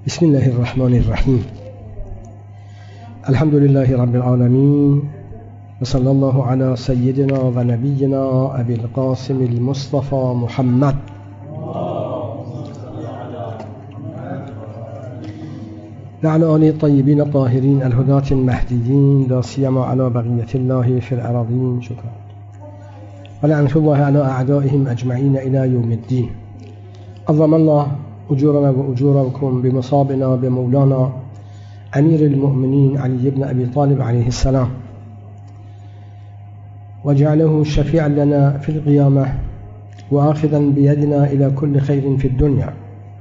بسم الله الرحمن الرحيم. الحمد لله رب العالمين، وصلى الله على سيدنا ونبينا أبي القاسم المصطفى محمد وعلى آله الطيبين الطاهرين الهداة المهديين، لا سيما على بقية الله في الأراضين. شكرا. ولعنة الله على أعدائهم أجمعين إلى يوم الدين. عظم الله أجورنا وأجوركم بمصابنا بمولانا أمير المؤمنين علي بن أبي طالب عليه السلام، وجعله شفيعا لنا في القيامة وآخذا بيدنا إلى كل خير في الدنيا.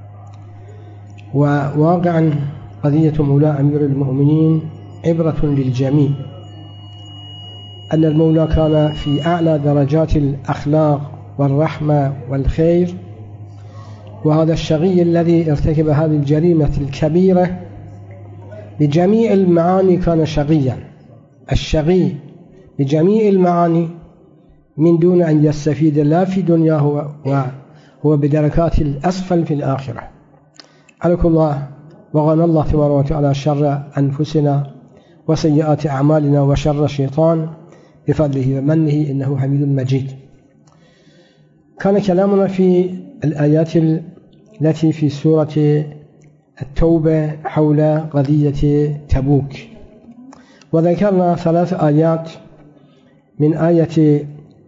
وواقعا قضية مولى أمير المؤمنين عبرة للجميع، أن المولى كان في أعلى درجات الأخلاق والرحمة والخير، وهذا الشقي الذي ارتكب هذه الجريمة الكبيرة بجميع المعاني كان شقيا. الشقي بجميع المعاني من دون أن يستفيد لا في دنياه وهو بدركات الأسفل في الآخرة. عليك الله وغنى الله تبارك وتعالى شر أنفسنا وسيئات أعمالنا وشر الشيطان بفضله ومنه، إنه حميد مجيد. كان كلامنا في الآيات التي في سورة التوبة حول قضية تبوك، وذكرنا 3 آيات من آية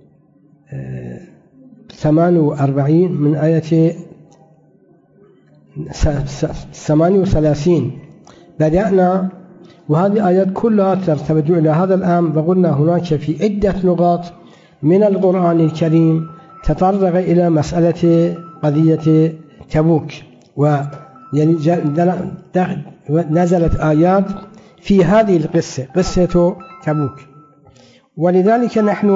48 من آية 38 بدأنا، وهذه آيات كلها ترتبط إلى هذا الأمر. وقلنا هناك في عدة نقاط من القرآن الكريم تطرق إلى مسألة قضية تبوك، ويعني نزلت آيات في هذه القصة، قصة تبوك. ولذلك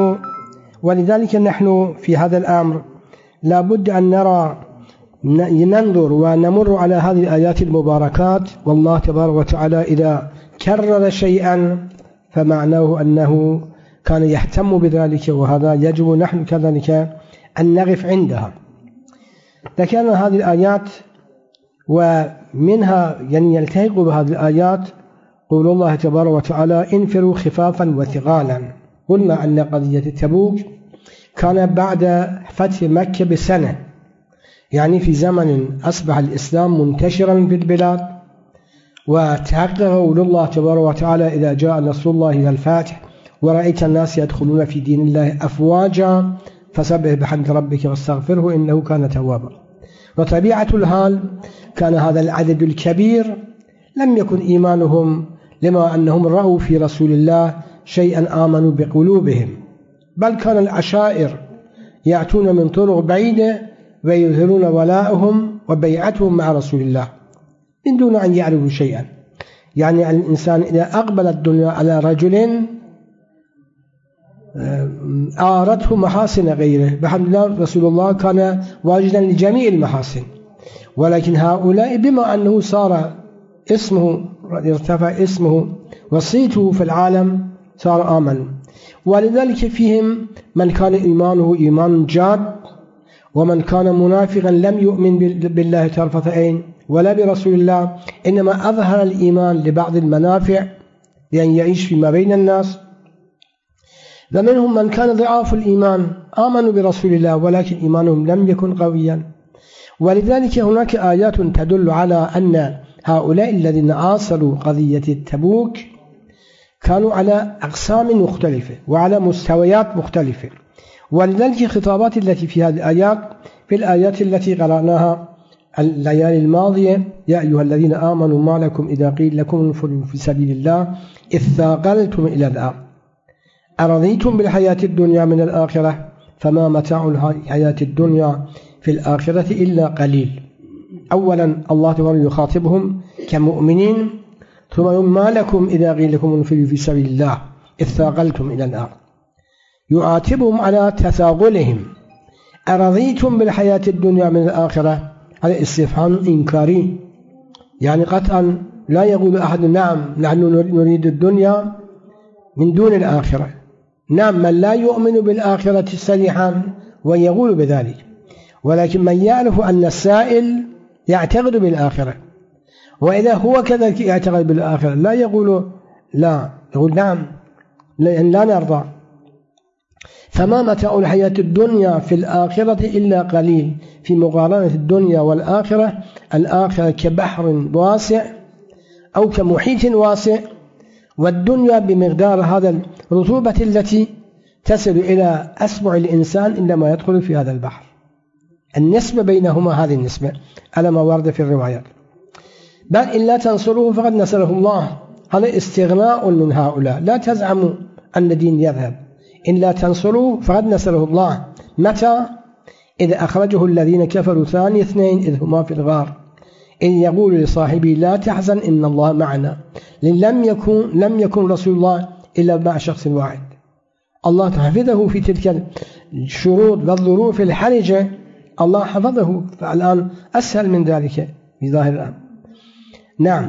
نحن في هذا الأمر لابد أن ننظر ونمر على هذه الآيات المباركات. والله تبارك وتعالى إذا كرر شيئا فمعناه أنه كان يهتم بذلك، وهذا يجب نحن كذلك أن نقف عندها. ذكرنا هذه الآيات، ومنها يعني يلتحق بهذه الآيات قول الله تبارك وتعالى: انفروا خفافا وثقالا. قلنا أن قضية تبوك كان بعد فتح مكة بسنة، يعني في زمن أصبح الإسلام منتشرا في البلاد، وتحقق قول الله تبارك وتعالى: إذا جاء نصر الله والفتح ورأيت الناس يدخلون في دين الله أفواجا فسبح بحمد ربك واستغفره إنه كان توابا. وطبيعة الحال كان هذا العدد الكبير لم يكن إيمانهم لما أنهم رأوا في رسول الله شيئا آمنوا بقلوبهم، بل كان العشائر يأتون من طرق بعيدة ويظهرون ولاءهم وبيعتهم مع رسول الله من دون أن يعرفوا شيئا. يعني الإنسان إذا أقبل الدنيا على رجل آرته محاسن غيره، بحمد الله رسول الله كان واجدا لجميع المحاسن، ولكن هؤلاء بما أنه صار اسمه ارتفع اسمه وصيته في العالم صار آمن. ولذلك فيهم من كان إيمانه إيمان جاد، ومن كان منافقا لم يؤمن بالله طرفة عين ولا برسول الله، إنما أظهر الإيمان لبعض المنافع لأن يعيش فيما بين الناس. ومنهم من كان ضعاف الإيمان آمنوا برسول الله ولكن إيمانهم لم يكن قويا. ولذلك هناك آيات تدل على أن هؤلاء الذين عاصروا قضية التبوك كانوا على أقسام مختلفة وعلى مستويات مختلفة. ولذلك الخطابات التي في هذه الآيات في الآيات التي قرأناها الليالي الماضية: يا أيها الذين آمنوا ما لكم إذا قيل لكم انفروا في سبيل الله إذ ثاقلتم إلى الأرض أرضيتم بالحياة الدنيا من الآخرة فما متاع الحياة الدنيا في الآخرة إلا قليل. أولا الله تبارك يخاطبهم كمؤمنين، ثم ما لكم إذا قيل لكم انفروا في سبيل الله إذ ثاقلتم إلى الأرض، يعاتبهم على تثاقلهم. أرضيتم بالحياة الدنيا من الآخرة، هذا استفهام إنكاري، يعني قطعا لا يقول أحد نعم نحن نريد الدنيا من دون الآخرة. نعم، من لا يؤمن بالآخرة صريحا ويقول بذلك، ولكن من يعرف أن السائل يعتقد بالآخرة وإذا هو كذلك يعتقد بالآخرة لا يقول لا، يقول نعم لا نرضى. فما متاع الحياة الدنيا في الآخرة إلا قليل في مقارنة الدنيا والآخرة. الآخرة كبحر واسع أو كمحيط واسع، والدنيا بمقدار هذا الرطوبة التي تصل إلى أصبع الإنسان عندما يدخل في هذا البحر. النسبة بينهما هذه النسبة على ما ورد في الروايات. بل إن لا تنصروه فقد نصره الله. هذا استغناء من هؤلاء، لا تزعموا أن الدين يذهب. إن لا تنصروه فقد نصره الله. متى؟ إذا أخرجه الذين كفروا ثاني اثنين إذ هما في الغار إذ يقول لصاحبه لا تحزن إن الله معنا. لم يكن رسول الله إلا مع شخص واحد، الله حفظه في تلك الشروط والظروف الحرجة، الله حفظه. فالآن أسهل من ذلك في ظاهر الأمر. نعم.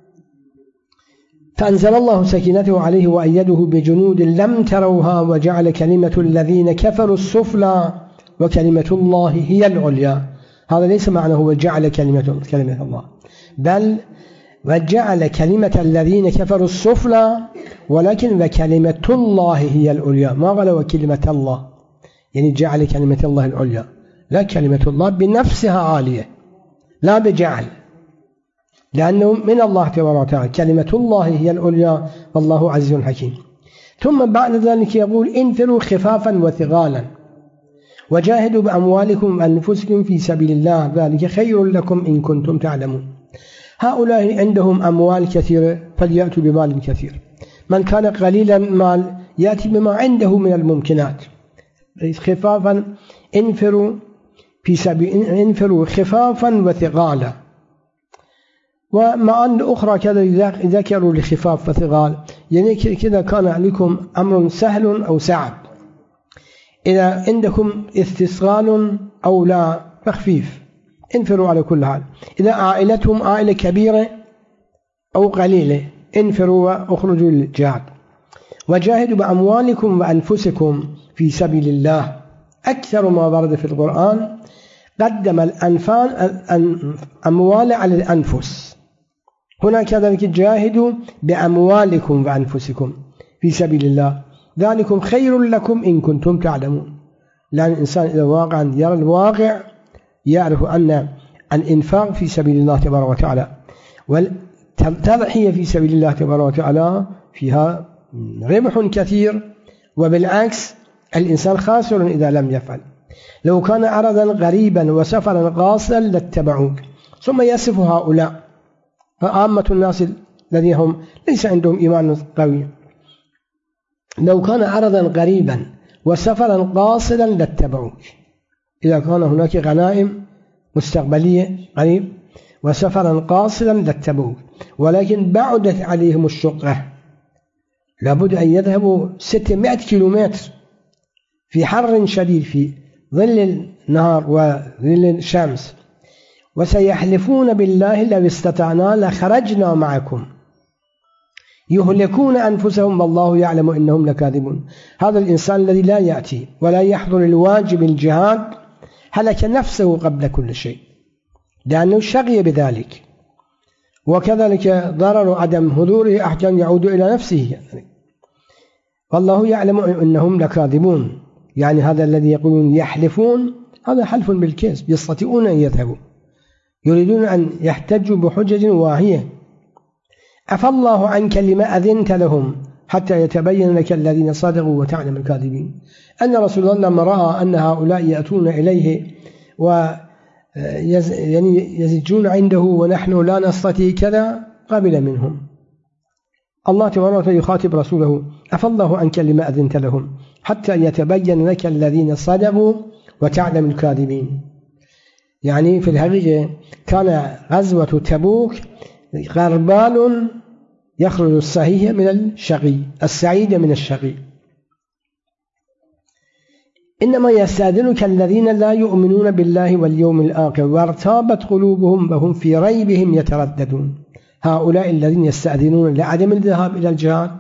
فأنزل الله سكينته عليه وأيده بجنود لم تروها وجعل كلمة الذين كفروا السفلى وكلمة الله هي العليا. هذا ليس معناه وجعل كلمة الله، بل وجعل كلمة الذين كفروا السفلى، ولكن وكلمة الله هي العليا. ما قال وكلمة الله، يعني جعل كلمة الله العليا، لا، كلمة الله بنفسها عالية لا بجعل، لأنه من الله تبارك وتعالى. كلمة الله هي العليا والله عزيز حكيم. ثم بعد ذلك يقول انفروا خفافا وثقالا وجاهدوا بأموالكم وأنفسكم في سبيل الله ذلك خير لكم إن كنتم تعلمون. هؤلاء عندهم أموال كثيرة فليأتوا بمال كثير. من كان قليلا مال يأتي بما عنده من الممكنات. خفافا انفروا خفافا وثقالا. ومع أن أخرى كذا ذكروا لخفاف وثقال، يعني كذا كان عليكم أمر سهل أو صعب. إذا عندكم استثقال أو لا فخفيف، انفروا على كل حال. إذا عائلتهم عائلة كبيرة أو قليلة انفروا وأخرجوا للجهاد. وجاهدوا بأموالكم وأنفسكم في سبيل الله. أكثر ما ورد في القرآن قدم الأموال على الأنفس. هنا كذلك جاهدوا بأموالكم وأنفسكم في سبيل الله ذلكم خير لكم إن كنتم تعلمون. لأن الإنسان إذا واقعا يرى الواقع يعرف أن الإنفاق في سبيل الله تبارك وتعالى والتضحية في سبيل الله تبارك وتعالى فيها ربح كثير، وبالعكس الإنسان خاسر إذا لم يفعل. لو كان عرضا غريبا وسفرا قاصدا لاتبعوك. ثم يصف هؤلاء عامة الناس الذين هم ليس عندهم إيمان قوي. لو كان عرضا قريبا وسفرا قاصدا لاتبعوك. إذا كان هناك غنائم مستقبلية قريب وسفرا قاصدا لاتبعوك، ولكن بعدت عليهم الشقة، لابد أن يذهبوا 600 كيلومتر في حر شديد في ظل النهار وظل الشمس، وسيحلفون بالله لو استطعنا لخرجنا معكم يهلكون أنفسهم والله يعلم إنهم لكاذبون. هذا الإنسان الذي لا يأتي ولا يحضر الواجب الجهاد هلك نفسه قبل كل شيء، لأنه شقي بذلك. وكذلك ضرر عدم حضوره أحيانا يعود إلى نفسه. والله يعلم إنهم لكاذبون، يعني هذا الذي يقولون يحلفون هذا حلف بالكذب، يستطيعون أن يذهبوا، يريدون أن يحتجوا بحجج واهية. عفى الله عنك لما أذنت لهم حتى يتبين لك الذين صدقوا وتعلم الكاذبين. أن رسول الله لما رأى أن هؤلاء يأتون إليه ويزجون عنده ونحن لا نستطيع كذا قبل منهم. الله تبارك وتعالى يخاطب رسوله عفى الله عنك لما أذنت لهم حتى يتبين لك الذين صدقوا وتعلم الكاذبين. يعني في الحقيقة كان غزوة تبوك غربال يخرج الصحيح من الشقي، السعيد من الشقي. إنما يستأذنك الذين لا يؤمنون بالله واليوم الآخر وارتابت قلوبهم وهم في ريبهم يترددون. هؤلاء الذين يستأذنون لعدم الذهاب إلى الجهاد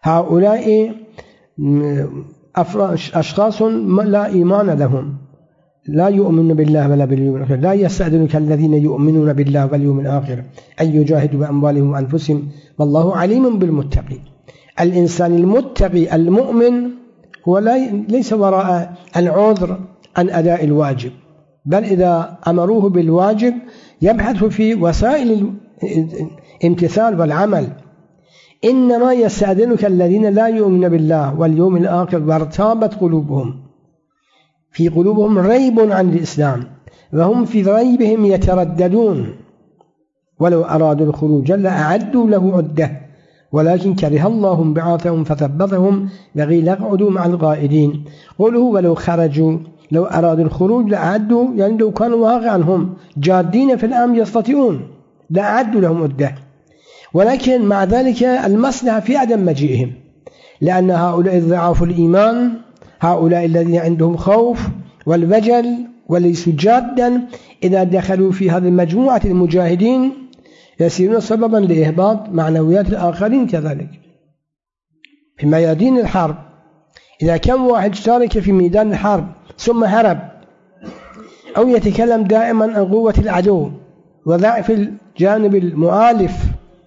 هؤلاء أشخاص لا إيمان لهم، لا يؤمنون بالله ولا باليوم الآخر لا يستأذنك الذين يؤمنون بالله واليوم الآخر أن يجاهدوا بأموالهم وأنفسهم والله عليم بالمتقين. الإنسان المتقي المؤمن هو ليس وراء العذر عن أداء الواجب، بل إذا أمروه بالواجب يبحث في وسائل الامتثال والعمل. إنما يستأذنك الذين لا يؤمنون بالله واليوم الآخر وارتابت قلوبهم، في قلوبهم ريب عن الإسلام وهم في ريبهم يترددون، ولو أرادوا الخروج لأعدوا له عدة ولكن كره الله انبعاثهم فثبتهم وقيل اقعدوا مع القائدين. قوله ولو خرجوا لو أرادوا الخروج لأعدوا، يعني لو كانوا واقعا هم جادين في الأمر يستطيعون لأعدوا لهم عدة، ولكن مع ذلك المصلحة في عدم مجيئهم، لأن هؤلاء ضعاف الإيمان، هؤلاء الذين عندهم خوف والوجل وليسوا جادا، إذا دخلوا في هذه المجموعة المجاهدين يصيرون سببا لإهباط معنويات الآخرين. كذلك في ميادين الحرب إذا كان واحد شارك في ميدان الحرب ثم هرب أو يتكلم دائما عن قوة العدو وضعف الجانب المؤالف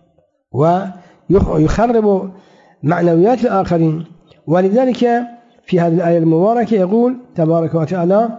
ويخرب معنويات الآخرين، ولذلك في هذه الآية المباركة يقول تبارك وتعالى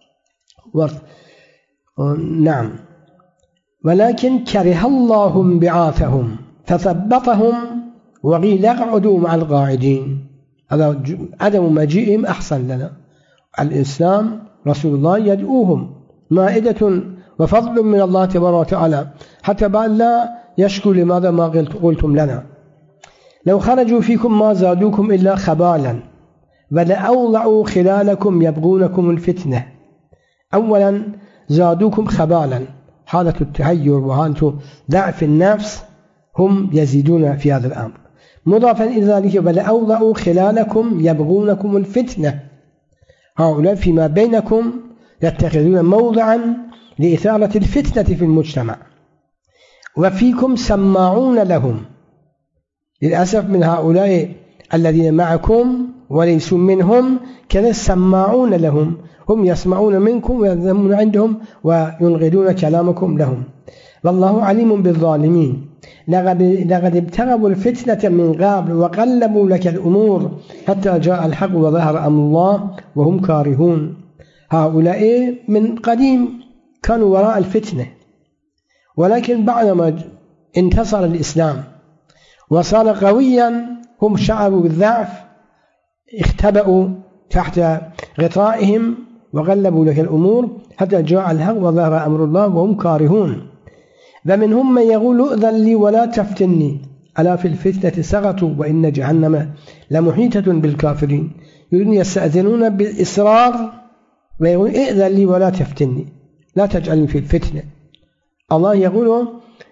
نعم ولكن كره الله انبعاثهم فثبطهم وقيل اقعدوا مع القاعدين. هذا عدم مجيئهم أحسن لنا. الإسلام رسول الله يدعوهم مائدة وفضل من الله تبارك وتعالى، حتى بعد لا يشكوا لماذا ما قلتم لنا. لو خرجوا فيكم ما زادوكم إلا خبالا ولأوضعوا خلالكم يبغونكم الفتنة. أولا زادوكم خبالا، حالة التهير وحالة ضعف النفس هم يزيدون في هذا الأمر. مضافا إلى ذلك ولأوضعوا خلالكم يبغونكم الفتنة، هؤلاء فيما بينكم يتخذون موضعا لإثارة الفتنة في المجتمع، وفيكم سماعون لهم. للأسف من هؤلاء الذين معكم وليسوا منهم كذا سماعون لهم، هم يسمعون منكم ويذهبون عندهم وينغدون كلامكم لهم. والله عليم بالظالمين. لقد ابتغوا الفتنة من قبل وقلبوا لك الأمور حتى جاء الحق وظهر أمر الله وهم كارهون. هؤلاء من قديم كانوا وراء الفتنة، ولكن بعدما انتصر الإسلام وصار قويا هم شعروا بالضعف، اختبأوا تحت غطائهم وغلبوا لك الأمور حتى جاء الحق وظهر أمر الله وهم كارهون. ومنهم من يقول ائذن لي ولا تفتني ألا في الفتنة سقطوا وإن جهنم لمحيطة بالكافرين. يريدون يستأذنون بالإصرار ويقول ائذن لي ولا تفتني، لا تجعلني في الفتنة. الله يقول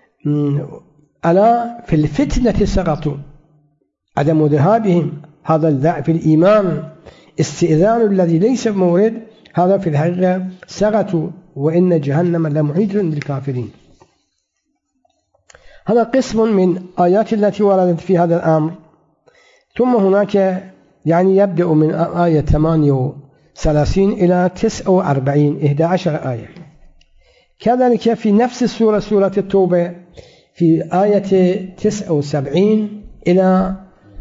ألا في الفتنة سقطوا، عدم ذهابهم هذا الضعف الإيمان، استئذان الذي ليس مورد، هذا في الحقيقة سقطوا وإن جهنم لمحيط بالكافرين. هذا قسم من آيات التي وردت في هذا الأمر. ثم هناك يعني يبدأ من آية 38 إلى 49 11 آية. كذلك في نفس السورة سورة التوبة في آية 79 إلى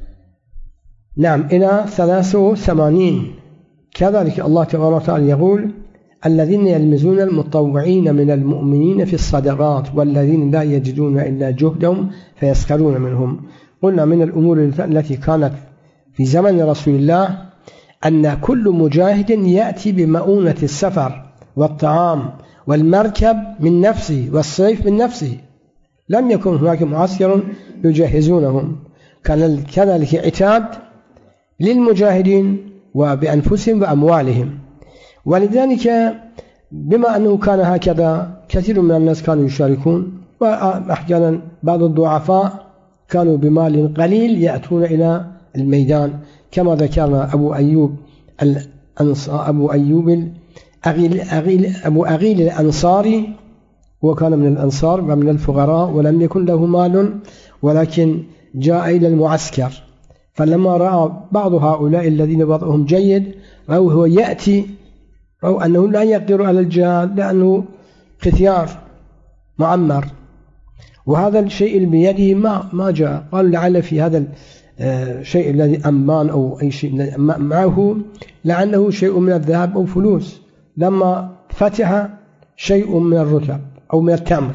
83 كذلك الله تبارك وتعالى يقول الذين يلمزون المتطوعين من المؤمنين في الصدقات والذين لا يجدون إلا جهدهم فيسخرون منهم. قلنا من الأمور التي كانت في زمن رسول الله أن كل مجاهد يأتي بمؤونة السفر والطعام والمركب من نفسه والسيف من نفسه، لم يكن هناك معسكر يجهزونهم. كان كذلك عتاد للمجاهدين وبأنفسهم وأموالهم. ولذلك بما أنه كان هكذا كثير من الناس كانوا يشاركون، وأحيانا بعض الضعفاء كانوا بمال قليل يأتون إلى الميدان، كما ذكرنا أبو أغيل الأنصاري، وكان من الأنصار ومن الفقراء ولم يكن له مال، ولكن جاء إلى المعسكر، فلما رأى بعض هؤلاء الذين وضعهم جيد أو هو يأتي أو أنه لا يقدر على الجهاد لأنه ختيار معمر، وهذا الشيء اللي بيده ما جاء. قال لعل في هذا الشيء الذي أمان أو أي شيء معه لعله شيء من الذهب أو فلوس، لما فتح شيء من الرطب أو من التمر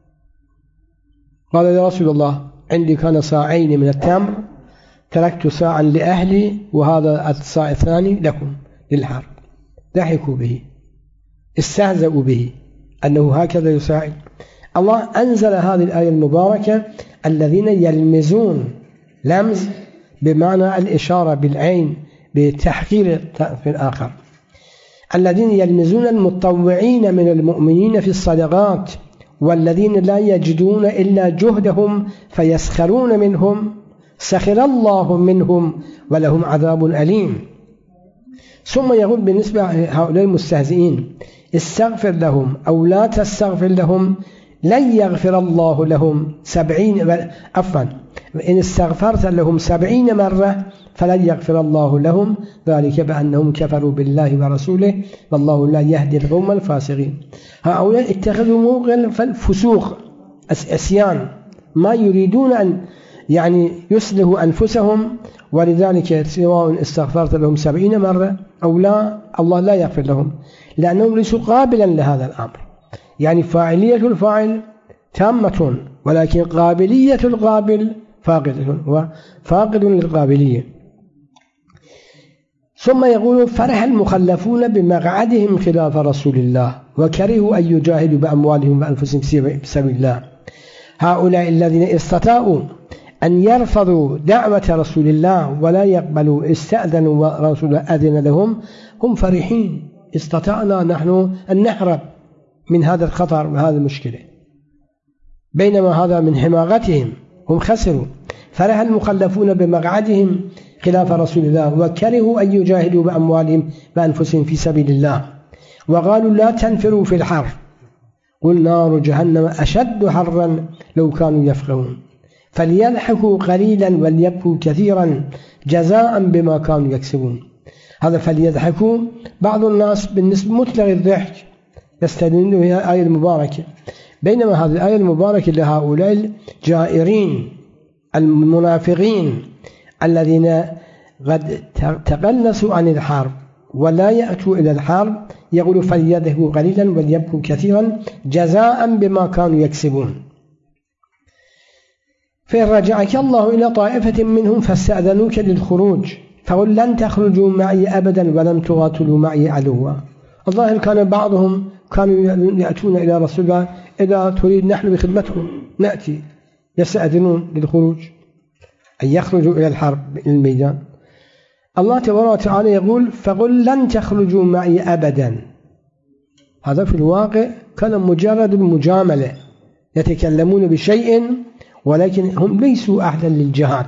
قال يا رسول الله عندي كان صاعين من التمر، تركت صاعا لأهلي وهذا الصاع الثاني لكم للحرب. ضحكوا به، استهزأوا به أنه هكذا يساعد. الله أنزل هذه الآية المباركة: الذين يلمزون، لمز بمعنى الإشارة بالعين بتحقير في الآخر، الذين يلمزون المتطوعين من المؤمنين في الصدقات والذين لا يجدون إلا جهدهم فيسخرون منهم سخر الله منهم ولهم عذاب أليم. ثم يقول بالنسبة لهؤلاء المستهزئين: استغفر لهم أو لا تستغفر لهم لن يغفر الله لهم 70 إن استغفرت لهم 70 مرة فلن يغفر الله لهم، ذلك بأنهم كفروا بالله ورسوله والله لا يهدي القوم الفاسقين. هؤلاء اتخذوا موقع الفسوق، عصيان، ما يريدون أن يصلحوا أنفسهم، ولذلك سواء استغفرت لهم 70 مرة أو لا الله لا يغفر لهم، لأنهم ليسوا قابلا لهذا الأمر. فاعلية الفاعل تامة، ولكن قابلية القابل فاقدة وفاقد للقابلية. ثم يقول: فرح المخلفون بمقعدهم خلاف رسول الله وكرهوا أن يجاهدوا بأموالهم وأنفسهم في سبيل الله. هؤلاء الذين استطاعوا أن يرفضوا دعوة رسول الله ولا يقبلوا، استأذنوا ورسول أذن لهم، هم فرحين. استطعنا نحن أن نهرب من هذا الخطر وهذه المشكلة، بينما هذا من حماقتهم، هم خسروا. فرح المخلفون بمقعدهم خلاف رسول الله وكرهوا أن يجاهدوا بأموالهم وأنفسهم في سبيل الله، وقالوا لا تنفروا في الحر قل نار جهنم أشد حرا لو كانوا يفقهون، فليضحكوا قليلا وليبكوا كثيرا جزاء بما كانوا يكسبون. هذا فليضحكوا، بعض الناس بالنسبة مطلق الضحك يستدلون بها الآية المباركة، بينما هذه الآية المباركة لهؤلاء الجائرين المنافقين الذين قد تقلصوا عن الحرب ولا يأتوا إلى الحرب، يقولوا فليضحكوا قليلا وليبكوا كثيرا جزاء بما كانوا يكسبون. فإن رجعك الله إلى طائفة منهم فاستأذنوك للخروج فقل لن تخرجوا معي أبدا ولم تقاتلوا معي عدوا. الظاهر كان بعضهم كانوا يأتون إلى رسول الله: إذا تريد نحن بخدمتكم نأتي، يستأذنون للخروج أن يخرجوا إلى الحرب الميدان. الله تبارك وتعالى يقول: فقل لن تخرجوا معي أبدا. هذا في الواقع كان مجرد مجاملة، يتكلمون بشيء ولكن هم ليسوا أهلا للجهاد.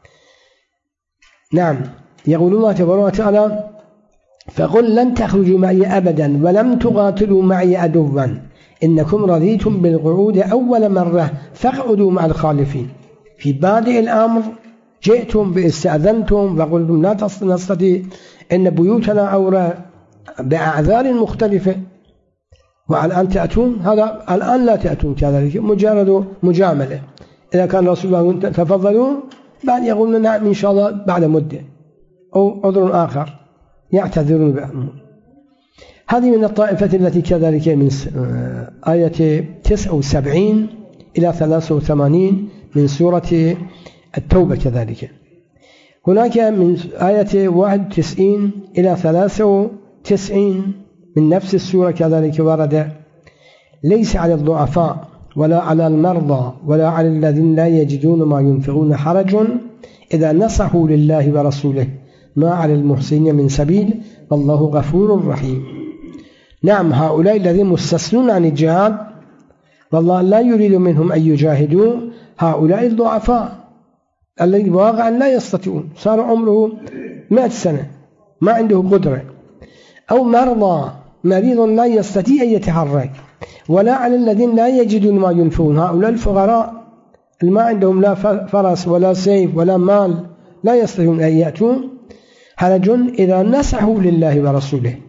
نعم، يقول الله تبارك وتعالى: فقل لن تخرجوا معي أبدا ولم تقاتلوا معي عدوا إنكم رضيتم بالقعود أول مرة فاقعدوا مع الخالفين. في بادئ الأمر جئتم باستأذنتم وقلتم لا نستطيع، إن بيوتنا عورة بأعذار مختلفة، والآن تأتون. هذا الآن لا تأتون كذلك، مجرد مجاملة. إذا كان رسول الله تفضلوا بعد يقولون نعم إن شاء الله بعد مدة، أو عذر آخر يعتذرون بأمر. هذه من الطائفة التي كذلك من آية 79 إلى 83 من سورة التوبة. كذلك هناك من آية 91 إلى 93 من نفس السورة كذلك ورد: ليس على الضعفاء ولا على المرضى ولا على الذين لا يجدون ما ينفقون حرج إذا نصحوا لله ورسوله ما على المحسنين من سبيل والله غفور رحيم. نعم، هؤلاء الذين مستثنون عن الجهاد والله لا يريد منهم أن يجاهدوا، هؤلاء الضعفاء الذين واقعا لا يستطيعون، صار عمره 100 سنة ما عنده قدرة، أو مرضى، مريض لا يستطيع أن يتحرك، ولا على الذين لا يجدون ما ينفقون، هؤلاء الفقراء اللي ما عندهم لا فرس ولا سيف ولا مال لا يستطيعون أن يأتون. حرج إذا نصحوا لله ورسوله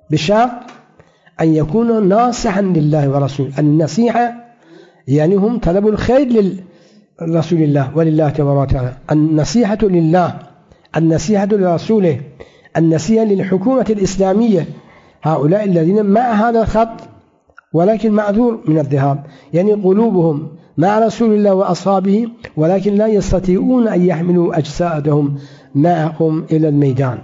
بشرط أن يكون ناصحا لله ورسوله. النصيحة يعني هم طلبوا الخير لرسول الله ولله تبارك وتعالى. النصيحة لله، النصيحة لرسوله، النصيحة للحكومة الإسلامية. هؤلاء الذين مع هذا الخط ولكن معذور من الذهاب، يعني قلوبهم مع رسول الله وأصحابه، ولكن لا يستطيعون أن يحملوا أجسادهم معهم إلى الميدان.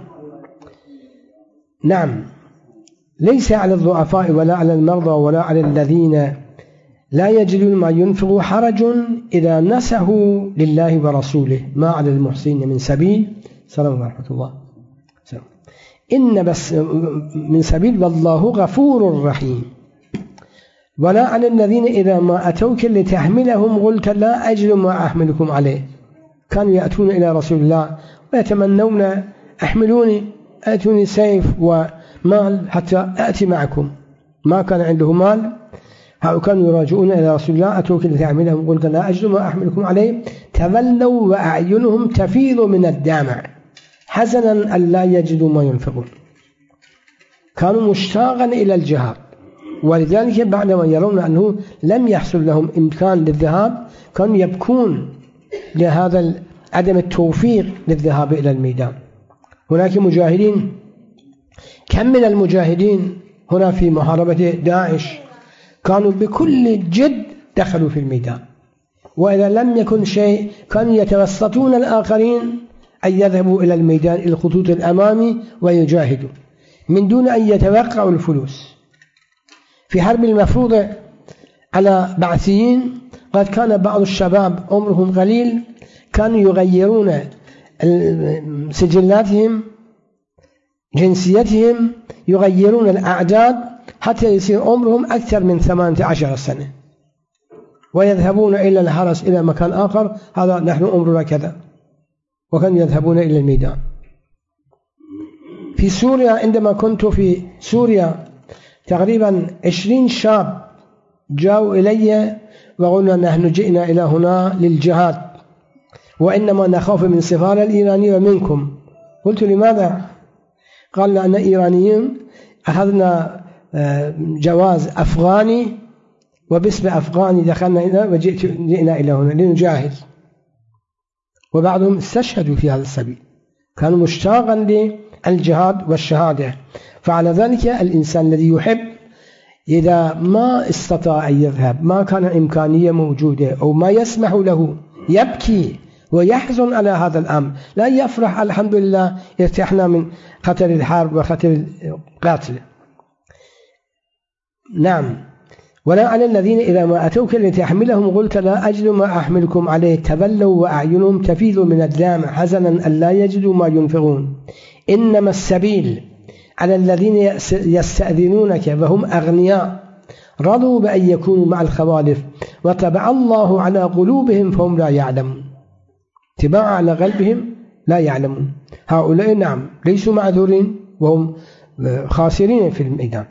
نعم، ليس على الضعفاء ولا على المرضى ولا على الذين لا يجدون ما ينفقوا حرج إذا نسحوا لله ورسوله، ما على المحسنين من سبيل. سلام ورحمة الله. سلام. إن بس من سبيل والله غفور رحيم. ولا على الذين إذا ما أتوك لتحملهم قلت لا أجد ما أحملكم عليه. كانوا يأتون إلى رسول الله ويتمنون أحملوني، أتوني سيف ومال حتى أأتي معكم. ما كان عنده مال، هؤلاء كانوا يراجعون إلى رسول الله أتوك لتحملهم قلت لا أجد ما أحملكم عليه، تولوا وأعينهم تفيض من الدمع حزنا ألا يجدوا ما ينفقون. كانوا مشتاقا إلى الجهاد، ولذلك بعدما يرون أنه لم يحصل لهم إمكان للذهاب كانوا يبكون لهذا عدم التوفيق للذهاب إلى الميدان. هناك مجاهدين، كم من المجاهدين هنا في محاربة داعش كانوا بكل جد دخلوا في الميدان، وإذا لم يكن شيء كانوا يتوسطون الآخرين أن يذهبوا إلى الميدان إلى الخطوط الأمامي ويجاهدوا من دون أن يتوقعوا الفلوس. في حرب المفروضة على بعثيين قد كان بعض الشباب عمرهم قليل كانوا يغيرون سجلاتهم، جنسيتهم، يغيرون الأعداد حتى يصير عمرهم أكثر من 18 سنة، ويذهبون إلى الحرس إلى مكان آخر، هذا نحن عمرنا كذا، وكانوا يذهبون إلى الميدان. في سوريا عندما كنت في سوريا تقريبا 20 شاب جاءوا إلي وقلنا نحن جئنا إلى هنا للجهاد وإنما نخاف من السفارة الإيرانية ومنكم. قلت لماذا؟ قال لأن إيرانيين أخذنا جواز أفغاني وباسم أفغاني دخلنا هنا وجئنا إلى هنا لنجاهد. وبعضهم استشهدوا في هذا السبيل، كانوا مشتاقا للجهاد والشهادة. فعلى ذلك الإنسان الذي يحب إذا ما استطاع أن يذهب، ما كان إمكانية موجودة أو ما يسمح له، يبكي ويحزن على هذا الأمر، لا يفرح الحمد لله ارتحنا من خطر الحرب وخطر القتل. نعم، ولا على الذين إذا ما أتوك لتحملهم قلت لا أجد ما أحملكم عليه تولوا وأعينهم تفيض من الدمع حزنا ألا يجدوا ما ينفقون. إنما السبيل على الذين يستأذنونك وهم أغنياء رضوا بأن يكونوا مع الخوالف وطبع الله على قلوبهم فهم لا يعلمون. تباع على قلبهم لا يعلمون. هؤلاء نعم ليسوا معذورين وهم خاسرين في الميدان.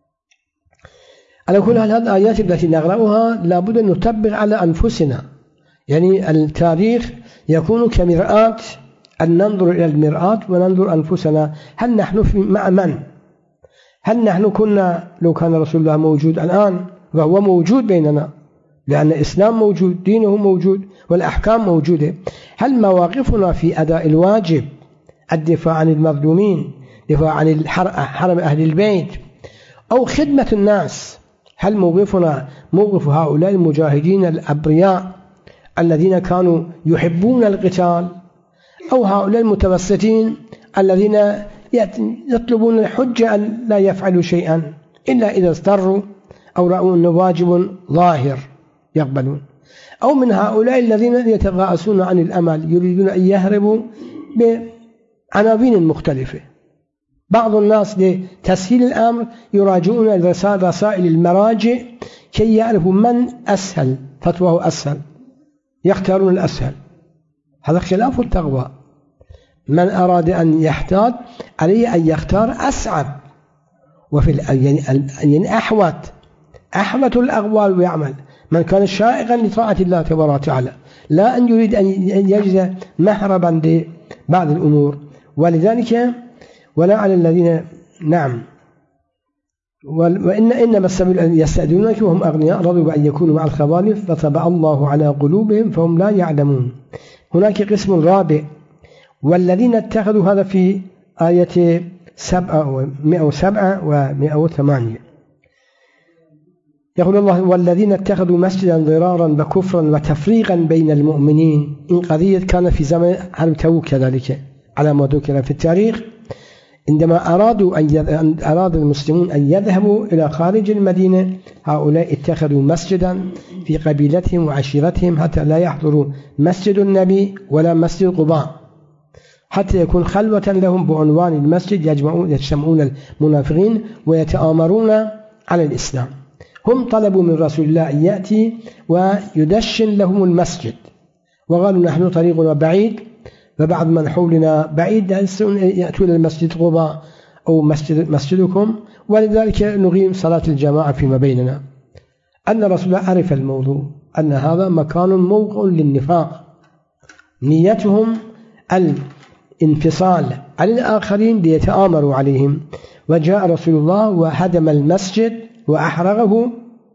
على كل هذه الآيات التي نقرأها لابد أن نطبق على أنفسنا، يعني التاريخ يكون كمرآة، أن ننظر إلى المرآة وننظر أنفسنا، هل نحن مع من؟ هل نحن كنا لو كان رسول الله موجود الآن، وهو موجود بيننا لأن الإسلام موجود، دينه موجود والأحكام موجودة، هل مواقفنا في أداء الواجب، الدفاع عن المظلومين، دفاع عن حرم أهل البيت، أو خدمة الناس، هل موقفنا موقف هؤلاء المجاهدين الأبرياء الذين كانوا يحبون القتال، أو هؤلاء المتوسطين الذين يطلبون الحجة أن لا يفعلوا شيئا إلا إذا اضطروا أو رأوا أنه واجب ظاهر يقبلون، أو من هؤلاء الذين يتغاءسون عن الأمل يريدون أن يهربوا بعناوين مختلفة. بعض الناس لتسهيل الأمر يراجعون رسائل المراجع كي يعرفوا من أسهل، فتواه أسهل، يختارون الأسهل. هذا خلاف التقوى. من أراد أن يحتاط عليه أن يختار أصعب وفي يعني أحوت الأقوال ويعمل. من كان شائقا لطاعة الله تبارك وتعالى، لا أن يريد أن يجد محربا لبعض الأمور. ولذلك ولا على الذين نعم إنما السبيل أن يستأذنونك وهم أغنياء رضوا بأن يكونوا مع الخوالف فطبع الله على قلوبهم فهم لا يعلمون. هناك قسم رابع، والذين اتخذوا، هذا في آية 107 و108. يقول الله: والذين اتخذوا مسجدا ضرارا وكفرا وتفريقا بين المؤمنين. إن قضية كان في زمن حرب تبوك كذلك على ما ذكر في التاريخ، عندما أراد المسلمون أن يذهبوا إلى خارج المدينة، هؤلاء اتخذوا مسجدا في قبيلتهم وعشيرتهم حتى لا يحضروا مسجد النبي ولا مسجد قباء، حتى يكون خلوة لهم بعنوان المسجد يجمعون المنافقين ويتآمرون على الإسلام. هم طلبوا من رسول الله أن يأتي ويدشن لهم المسجد، وقالوا: نحن طريقنا بعيد وبعض من حولنا بعيد، يأتون إلى المسجد قباء أو مسجدكم، ولذلك نقيم صلاة الجماعة فيما بيننا. أن رسول الله عرف الموضوع، أن هذا مكان موقع للنفاق، نيتهم الانفصال عن الآخرين ليتآمروا عليهم. وجاء رسول الله وهدم المسجد وأحرقه،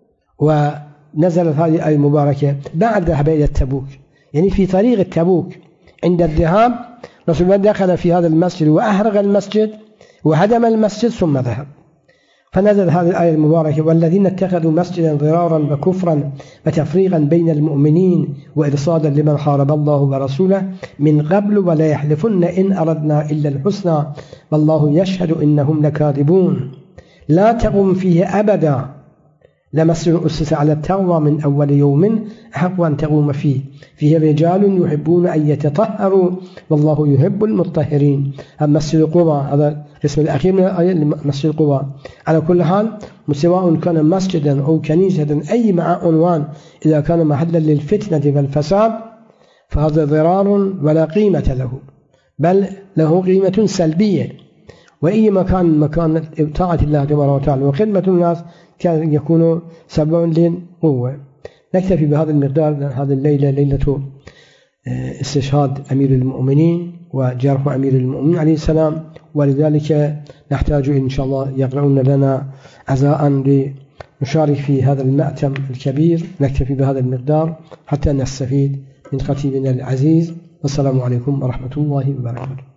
ونزلت هذه الآية المباركة بعد ذهاب إلى التبوك، يعني في طريق التبوك. عند الذهاب رسول الله دخل في هذا المسجد وأحرق المسجد وهدم المسجد ثم ذهب، فنزل هذه الآية المباركة: والذين اتخذوا مسجدا ضرارا وكفرا وتفريقا بين المؤمنين وإرصادا لمن حارب الله ورسوله من قبل ولا يحلفن إن أردنا إلا الحسنى والله يشهد إنهم لكاذبون لا تقم فيه أبدا لمسجد أسس على التقوى من أول يوم أحق أن تقوم فيه رجال يحبون أن يتطهروا والله يحب المطهرين. مسجد قباء هذا الاسم الأخير من الآية، مسجد قباء. على كل حال، سواء كان مسجدا أو كنيسة أي مع عنوان، إذا كان محلا للفتنة والفساد فهذا ضرار ولا قيمة له، بل له قيمة سلبية. وأي مكان طاعة الله تبارك وتعالى وخدمة الناس كان يكون سببا للقوة. نكتفي بهذا المقدار. هذه الليلة ليلة استشهاد أمير المؤمنين وجرح أمير المؤمنين عليه السلام، ولذلك نحتاج إن شاء الله يقرؤون لنا عزاء لنشارك في هذا المأتم الكبير. نكتفي بهذا المقدار حتى نستفيد من خطيبنا العزيز. والسلام عليكم ورحمة الله وبركاته.